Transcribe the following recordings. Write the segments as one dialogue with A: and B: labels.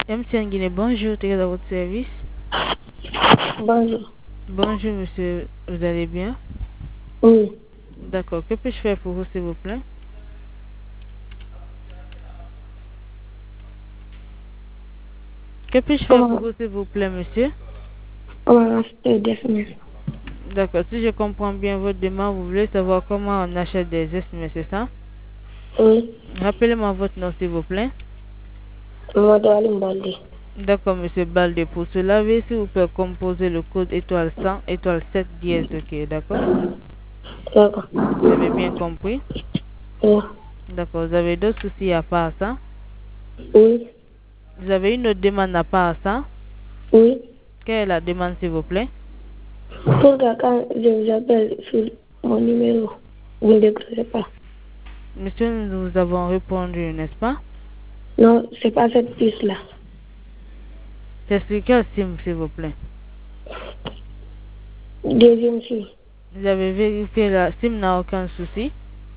A: MTN Guinée, bonjour, tu es à votre service.
B: Bonjour.
A: Bonjour, monsieur, vous allez bien?
B: Oui.
A: D'accord, que puis-je faire pour vous, s'il vous plaît? Que puis-je faire pour
B: Comment,
A: vous, s'il vous plaît, monsieur?
B: comment acheter des SMS?
A: D'accord, si je comprends bien votre demande, vous voulez savoir comment on achète des SMS, c'est ça?
B: Oui.
A: Rappelez-moi votre nom, s'il vous plaît.
B: Mamadou Ali Mbaldi.
A: D'accord, monsieur Balde. Pour cela, veuillez s'il vous plaît composer le code étoile 100 étoile 7 dièse, ok, d'accord?
B: D'accord.
A: Vous avez bien compris?
B: Oui.
A: D'accord, vous avez d'autres soucis à part ça?
B: Oui.
A: Vous avez une autre demande à part ça?
B: Oui.
A: Quelle est la demande, s'il vous plaît?
B: Pourquoi quand je vous appelle sur mon numéro, vous ne décrochez pas?
A: Monsieur, nous vous avons répondu, n'est-ce pas?
B: Non, c'est pas cette puce-là.
A: C'est sur quel SIM, s'il vous plaît?
B: Deuxième fille.
A: Vous avez vérifié la SIM n'a aucun souci.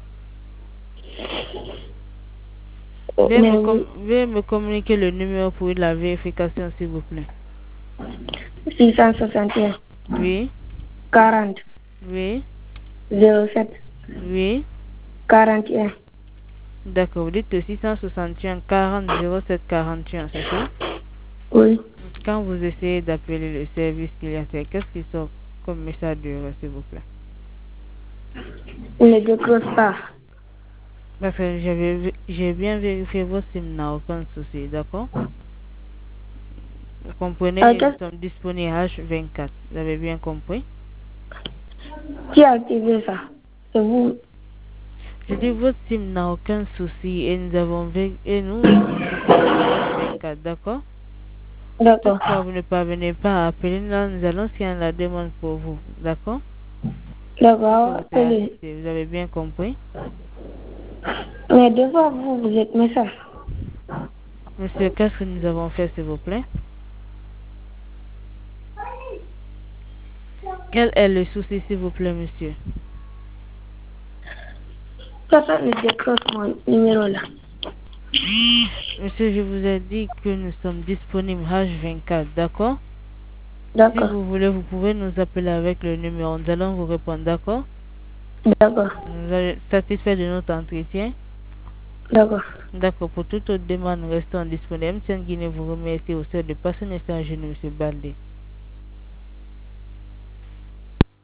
B: Mais vous,
A: Veuillez me communiquer le numéro pour la vérification, s'il vous plaît.
B: 661
A: Oui,
B: 40
A: oui,
B: 07
A: oui.
B: 41.
A: D'accord, vous dites le 661 40 07 41, c'est ça?
B: Oui.
A: Quand vous essayez d'appeler le service clientèle, qu'est-ce qui sort comme message d'erreur, s'il vous plaît?
B: Il ne décroche pas.
A: Parce que j'ai bien vérifié votre SIM n'a aucun souci, d'accord? Vous comprenez, nous sommes disponibles H24. Vous avez bien compris?
B: Qui a activé ça? C'est vous.
A: Je dis votre SIM n'a aucun souci et nous sommes disponibles H24, d'accord? Si
B: D'accord.
A: toutefois vous ne parvenez pas à appeler, là, nous allons signer la demande pour vous, d'accord? Pour que
B: D'accord.
A: vous soyez assisté. Vous avez bien compris?
B: Mais des fois, vous êtes méchant.
A: Monsieur, qu'est-ce que nous avons fait, s'il vous plaît? Quel est le souci, s'il vous plaît, monsieur?
B: Personne ne décroche mon numéro là.
A: Monsieur, je vous ai dit que nous sommes disponibles H24, d'accord? Si
B: D'accord.
A: vous voulez, vous pouvez nous appeler avec le numéro. Nous allons vous répondre, d'accord?
B: D'accord.
A: Vous êtes satisfait de notre entretien?
B: D'accord.
A: D'accord, pour toute autre demande, restons disponibles. MTN Guinée vous remercie aussi de passer un instant à genoux, monsieur Baldé.